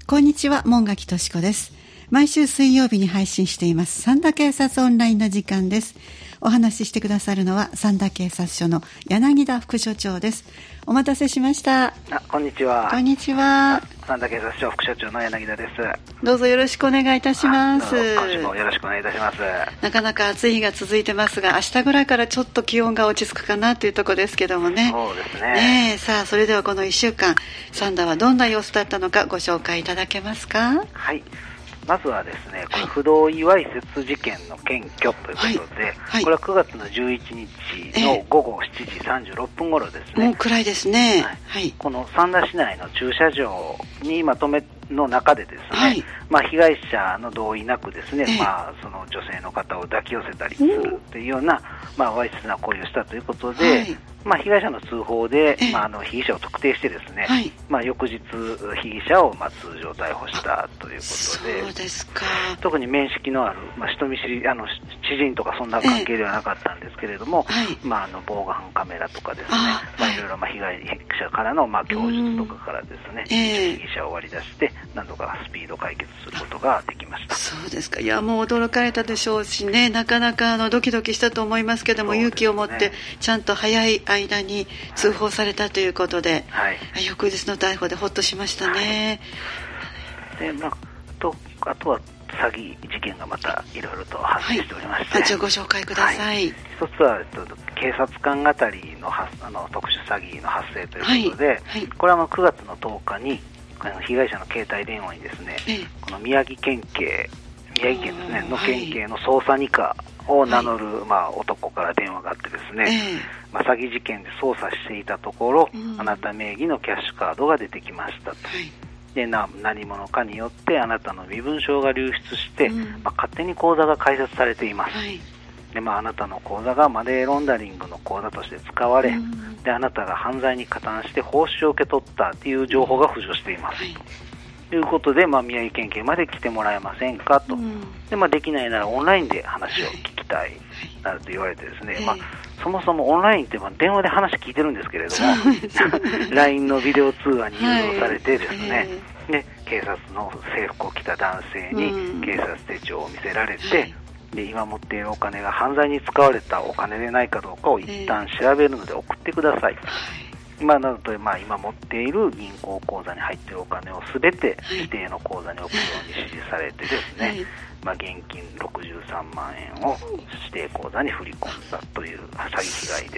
こんにちは、門垣敏子です。毎週水曜日に配信しています三田警察オンラインの時間です。お話ししてくださるのは三田警察署の柳田副署長です。お待たせしました。 こんにちは。 こんにちは。 三田警察署副署長の柳田です。 どうぞよろしくお願いいたします。 今週もよろしくお願いいたします。 なかなか暑い日が続いてますが、明日ぐらいからちょっと気温が落ち着くかなというところですけどもね。 そうですね。 さあ、それではこの1週間三田はどんな様子だったのかご紹介いただけますか。 はい、まずはですね、これ不同意わいせつ事件の検挙ということで、これは9月の11日の午後7時36分頃ですね。 もう暗いですね。 この三田市内の駐車場にまとめの中でですね、被害者の同意なくですね、その女性の方を抱き寄せたりするというような、わいせつな行為をしたということで、被害者の通報で、被疑者を特定してですね、翌日被疑者を通常逮捕したということで、 そうですか。 特に面識のある、人見知り知人とかそんな関係ではなかったんですけれども、防犯カメラとかですね、いろいろ被害者からの供述とかからですね、被疑者を割り出して何とかスピード解決することができました。 そうですか。いや、もう驚かれたでしょうしね、なかなかドキドキしたと思いますけども、勇気を持ってちゃんと早い間に通報されたということで、翌日の逮捕でほっとしましたね。 で、あとは詐欺事件がまたいろいろと発生しておりまして、 ご紹介ください。 一つは警察官あたりの特殊詐欺の発生ということで、これは9月の10日に被害者の携帯電話にですね、この宮城県ですねの県警の捜査二課を名乗る、男から電話があってですね、詐欺事件で捜査していたところ、あなた名義のキャッシュカードが出てきましたと。で、何者かによってあなたの身分証が流出して、勝手に口座が開設されています。で、あなたの口座がマネーロンダリングの口座として使われ、で、あなたが犯罪に加担して報酬を受け取ったという情報が浮上しています。ということで、宮城県警まで来てもらえませんかと。で、できないならオンラインで話を聞きたいなると言われてですね、そもそもオンラインって電話で話聞いてるんですけれども、LINE のビデオ通話に誘導されてですね、で、警察の制服を着た男性に警察手帳を見せられて、で、今持っているお金が犯罪に使われたお金でないかどうかを一旦調べるので送ってください。なので、今持っている銀行口座に入っているお金をすべて指定の口座に置くように指示されてですね、現金63万円を指定口座に振り込んだという詐欺被害です。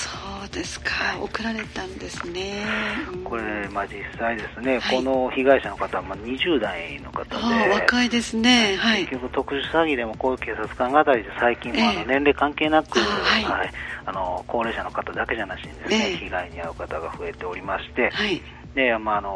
そうですか。送られたんですね。 これ、実際ですね、この被害者の方は20代の方で、 若いですね。 結局特殊詐欺でもこういう警察官あたりで最近も年齢関係なく、高齢者の方だけじゃなしにですね、被害に遭う方が増えておりまして、で、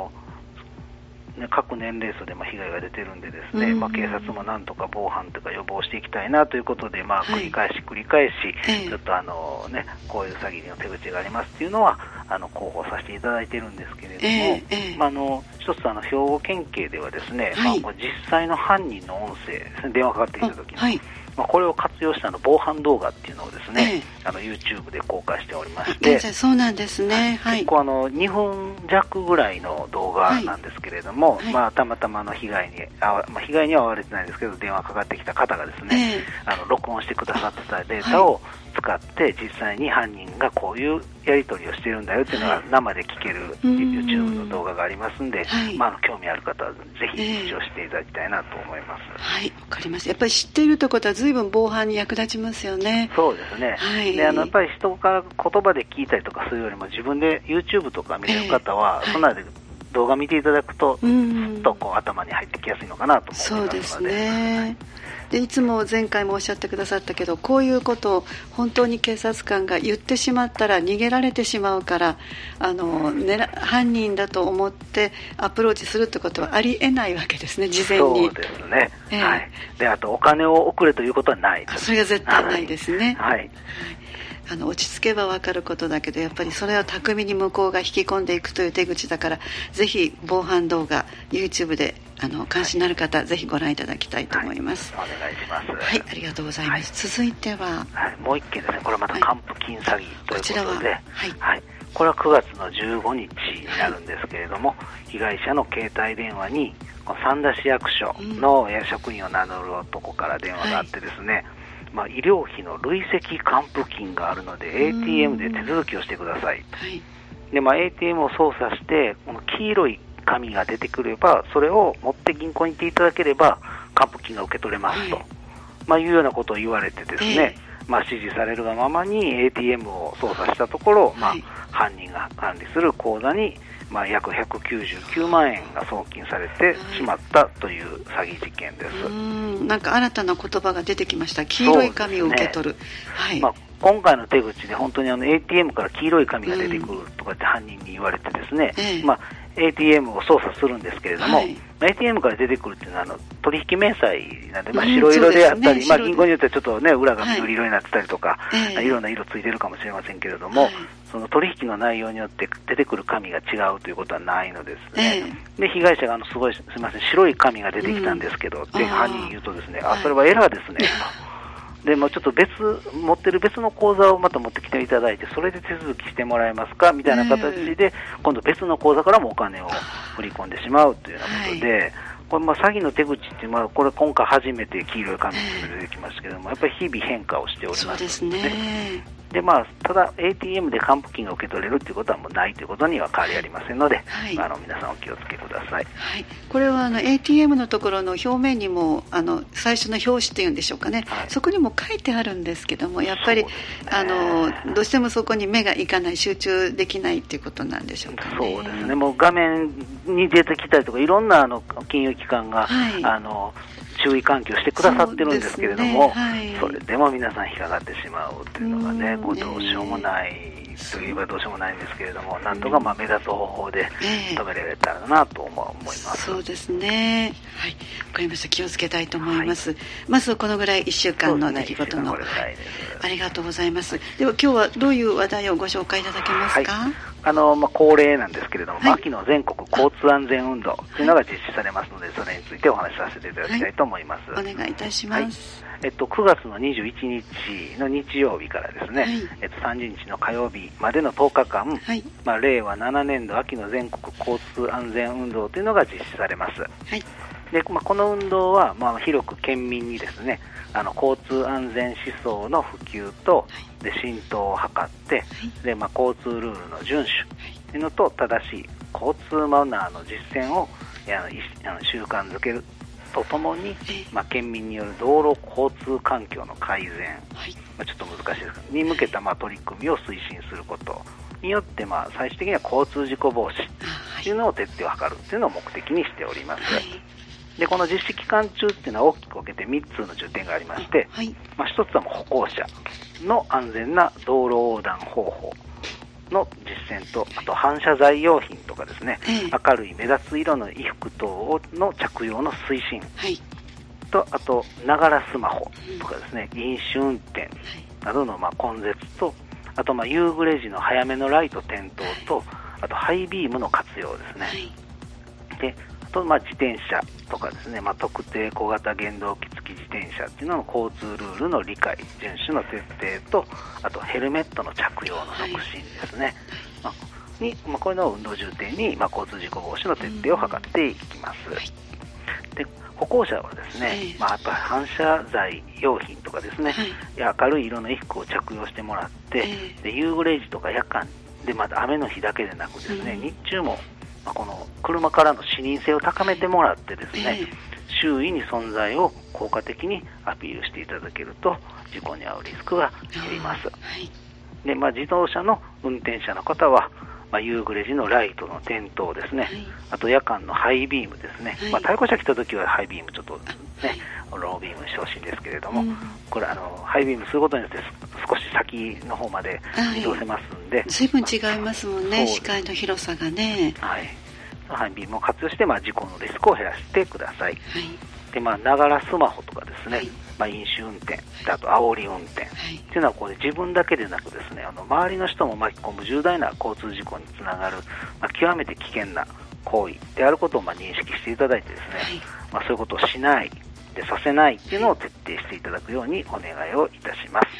各年齢層で被害が出てるんでですね、警察もなんとか防犯とか予防していきたいなということで、繰り返し、ちょっとこういう詐欺の手口がありますっていうのは広報させていただいてるんですけれども、一つ兵庫県警ではですね、実際の犯人の音声ですね、電話かかってきた時に、これを活用した防犯動画っていうのをですね、YouTube で公開しておりまして、 そうなんですね。 結構2分弱ぐらいの動画なんですけれども、たまたま被害には遭われてないんですけど、電話かかってきた方がですね、録音してくださってたデータを使って実際に犯人がこういうやり取りをしているんだよっていうのが生で聞ける YouTube の動画がありますんで、興味ある方はぜひ視聴していただきたいなと思います。 わかります。やっぱり知っているということは随分防犯に役立ちますよね。 そうですね。で、やっぱり人から言葉で聞いたりとかするよりも自分で YouTube とか見れる方は、そんなで動画見ていただくと、すっと頭に入ってきやすいのかなと思いますので。そうですね。 で、いつも前回もおっしゃってくださったけど、こういうことを本当に警察官が言ってしまったら逃げられてしまうから、犯人だと思ってアプローチするってことはありえないわけですね、事前に。 そうですね。で、あとお金を送れということはないです。 それが絶対ないですね。落ち着けば分かることだけど、やっぱりそれを巧みに向こうが引き込んでいくという手口だから、ぜひ防犯動画 YouTube で関心のある方、ぜひご覧いただきたいと思います。 お願いします。 ありがとうございます。続いては、 もう一件ですね。これはまた還付金詐欺ということで、これは9月の15日になるんですけれども、被害者の携帯電話にこの三田市役所の職員を名乗る男から電話があってですね、医療費の累積還付金があるので ATM で手続きをしてくださいと。で、ATM を操作してこの黄色い紙が出てくればそれを持って銀行に行っていただければ還付金が受け取れますと、いうようなことを言われてですね、指示されるがままに ATM を操作したところ、犯人が管理する口座に約199万円が送金されてしまったという詐欺事件です。 なんか新たな言葉が出てきました。黄色い紙を受け取る。 今回の手口で本当にATM から黄色い紙が出てくるとかって犯人に言われてですね、ATM を操作するんですけれども、ATM から出てくるっていうのは取引明細なんで、白色であったり、銀行によってはちょっとね裏が緑色になってたりとか、いろんな色ついてるかもしれませんけれども、その取引の内容によって出てくる紙が違うということはないのですね。で、被害者がすごいすみません白い紙が出てきたんですけど、って犯人に言うとですね、それはエラーですねと。でちょっと持ってる別の口座をまた持ってきていただいてそれで手続きしてもらえますかみたいな形で、今度別の口座からもお金を振り込んでしまうというようなことで、これ詐欺の手口ってこれ今回初めて黄色い紙が出てきましたけども、やっぱり日々変化をしておりますので、 そうですね。 でただ ATM で還付金が受け取れるということはもうないということには変わりありませんので、皆さんお気をつけください。 これはATM のところの表面にも最初の表紙っていうんでしょうかね、そこにも書いてあるんですけども、やっぱり、どうしてもそこに目がいかない、集中できないっていうことなんでしょうかね。 そうですね。もう画面に出てきたりとかいろんな金融機関が、注意喚起をしてくださってるんですけれども、それでも皆さん引っかかってしまうというのがね、どうしようもないといえばどうしようもないんですけれども、なんとか目立つ方法で止められたらなと思います。 そうですね。わかりました。気をつけたいと思います。まずこのぐらい1週間の出来事の、ありがとうございます。では今日はどういう話題をご紹介いただけますか？ 恒例なんですけれども、秋の全国交通安全運動というのが実施されますので、それについてお話しさせていただきたいと思います。 お願いいたします。 9月の21日の日曜日からですね、30日の火曜日までの10日間、令和7年度秋の全国交通安全運動というのが実施されます。でこの運動は、広く県民にですね、交通安全思想の普及と、で浸透を図って、で交通ルールの遵守というのと正しい交通マナーの実践を習慣づけるとともに、県民による道路交通環境の改善、ちょっと難しいですがに向けた取り組みを推進することによって、最終的には交通事故防止というのを徹底を図るというのを目的にしております。でこの実施期間中っていうのは大きく分けて3つの重点がありまして、1つは歩行者の安全な道路横断方法の実践と、あと反射材用品とかですね、明るい目立つ色の衣服等の着用の推進、とあとながらスマホとかですね、飲酒運転などの根絶と、あと夕暮れ時の早めのライト点灯と、あとハイビームの活用ですね。であと自転車とかですね、特定小型原動機付き自転車っていうのの交通ルールの理解遵守の徹底と、あとヘルメットの着用の促進ですね、こういうのを運動重点に、交通事故防止の徹底を図っていきます。で歩行者はですね、やっぱり反射材用品とかですね、明るい色の衣服を着用してもらって、で夕暮れ時とか夜間で雨の日だけでなくですね、日中もこの車からの視認性を高めてもらってですね、周囲に存在を効果的にアピールしていただけると事故に遭うリスクが減ります。で自動車の運転者の方は、夕暮れ時のライトの点灯ですね、あと夜間のハイビームですね、対向車来た時はハイビームちょっとねロービームにしてほしいんですけれども、これハイビームすることによって少し先の方まで移動せますんで、 随分違いますもんね、視界の広さがね。 ハイビームを活用して、事故のリスクを減らしてください。でながらスマホとかですね、飲酒運転、あと煽り運転っていうのは自分だけでなくですね、周りの人も巻き込む重大な交通事故につながる、極めて危険な行為であることを認識していただいてですね、そういうことをしないでさせないっていうのを徹底していただくようにお願いをいたします。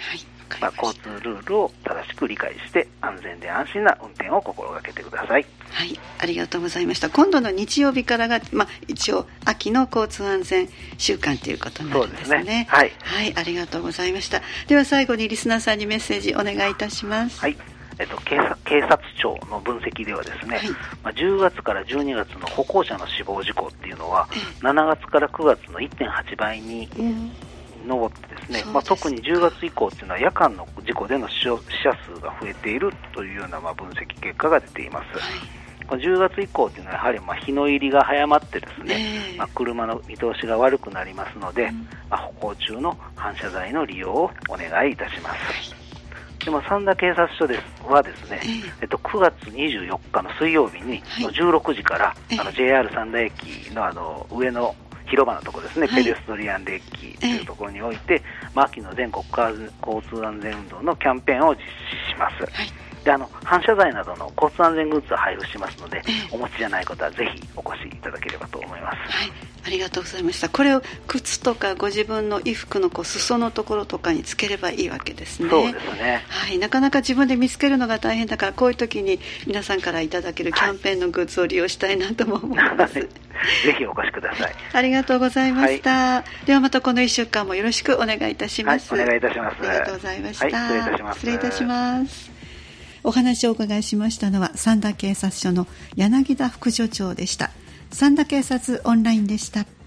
交通ルールを正しく理解して安全で安心な運転を心がけてください。 はい、ありがとうございました。今度の日曜日からが、一応秋の交通安全週間ということになるんですね。そうですね。はい、はい、ありがとうございました。では最後にリスナーさんにメッセージお願いいたします。 はい、警察庁の分析ではですね、10月から12月の歩行者の死亡事故っていうのは、7月から9月の 1.8 倍に上ってですね、特に10月以降っていうのは夜間の事故での死者数が増えているというような分析結果が出ています。10月以降というのはやはり日の入りが早まってですね、車の見通しが悪くなりますので、歩行中の反射材の利用をお願いいたします。でも三田警察署はですね、9月24日の水曜日に16時から、JR 三田駅の上の広場のところですね、ペデストリアンデッキというところにおいて、秋の全国交通安全運動のキャンペーンを実施します。で反射材などの交通安全グッズを配布しますので、お持ちじゃない方はぜひお越しいただければと思います。 はい、ありがとうございました。これを靴とかご自分の衣服の裾のところとかにつければいいわけですね。 そうですね。 はい、なかなか自分で見つけるのが大変だから、こういう時に皆さんからいただけるキャンペーンのグッズを利用したいなとも思います。ぜひお越しください。 ありがとうございました。ではまたこの1週間もよろしくお願いいたします。 お願いいたします。 ありがとうございました。 失礼いたします。 失礼いたします。お話をお伺いしましたのは三田警察署の柳田副署長でした。三田警察オンラインでした。